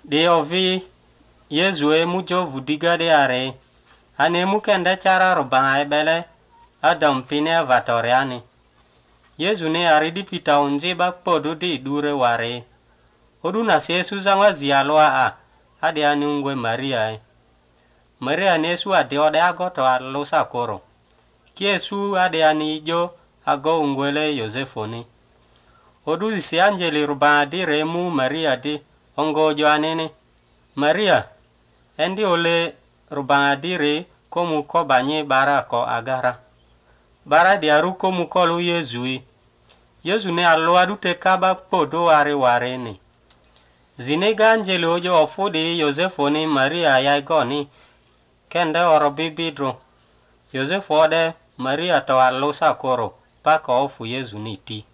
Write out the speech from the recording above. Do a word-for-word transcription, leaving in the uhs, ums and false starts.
de ovi Yesu e mujo vudiga de are ane mukende chara rubanga ebele adam pine vatoriani Yesu ne aridi pita unji bak podu di dure ware odu na Yesu zangwa zialwa a ade ani ungwe Maria e Maria nesu ade ode agoto alusa koro Yesu ade ani jo ago ungwele Yosefoni odu si angeli rubanga di remu Maria di ongo jo anene Maria endi ole rubanga dire komu ko banye bara ko agara bara di aru komu ko lu Yesu Yesu ne alwa dute kaba podo ware ware ni zine ganjeli ojo ofudi Yosefoni Maria ya goni kende oro bibidro Yosefo de Maria to alusa koro paka ofu Yesu niti